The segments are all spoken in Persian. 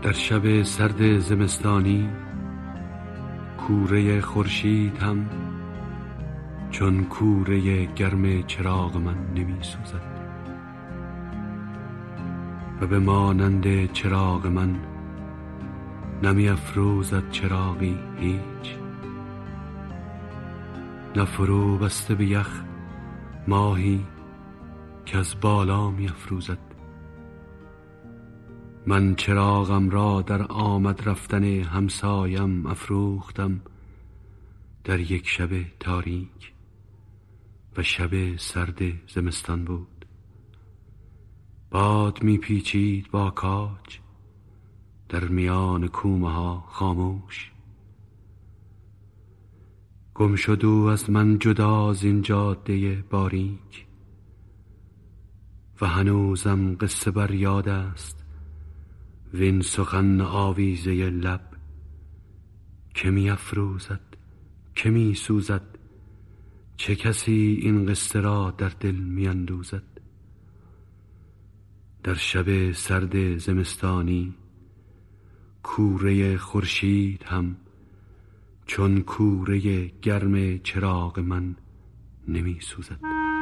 در شب سرد زمستانی کوره خورشید هم چون کوره گرم چراغ من نمی سوزد و به مانند چراغ من نمی افروزد چراغی هیچ، نه فرو بسته به یخ ماهی که از بالا می افروزد. من چراغم را در آمد رفتن همسایم افروختم در یک شب تاریک و شب سرد زمستان بود. باد می پیچید با کاج در میان کومه ها خاموش. گم شد او از من جدا از این جاده باریک و هنوزم قصه بر یاد است وین سخن آویزه لب که می افروزد که می سوزد، چه کسی این قصه را در دل می اندوزد. در شب سرد زمستانی کوره خورشید هم چون کوره گرم چراغ من نمی سوزد.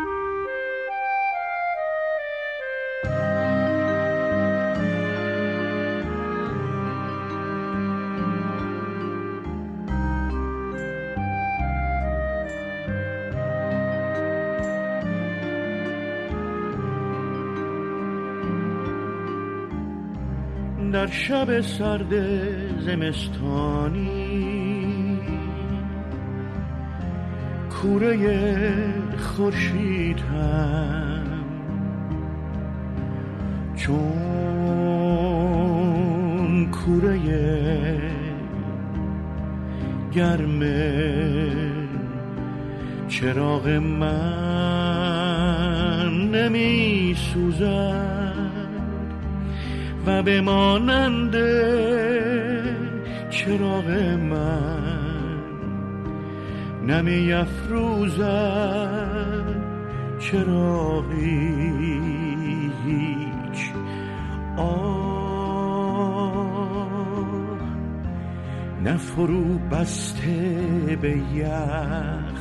در شب سرد زمستانی کوره خورشید هم چون کوره گرم چراغ من نمی سوزد و به مانند چراغ من نمی افروزد چراغی هیچ. نه فرو بسته به یخ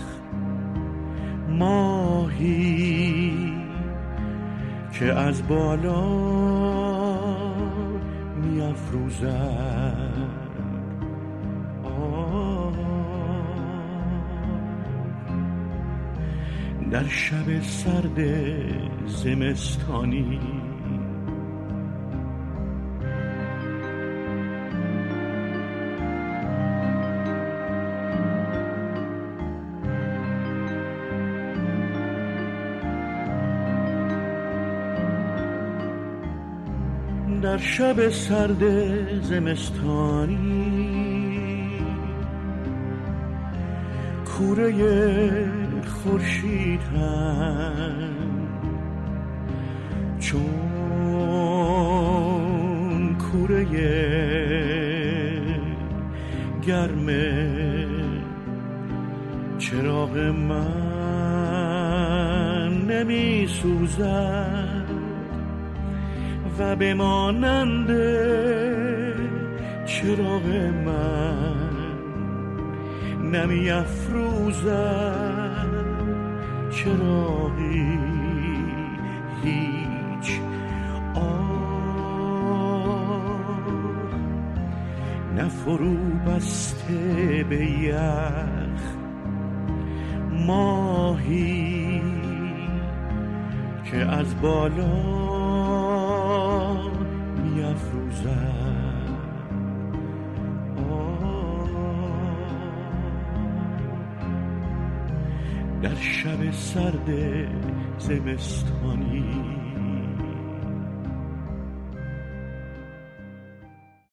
ماهی که از بالا می افروزد. در شب سرد زمستانی در شب سرد زمستانی کوره خورشید هم چون کوره گرم چراغ من نمی سوزد و به مانند چراغ من نمی افروزد چراغی هیچ. نه فرو بسته به یخ ماهی که از بالا می افروزد. در شب سرد زمستانی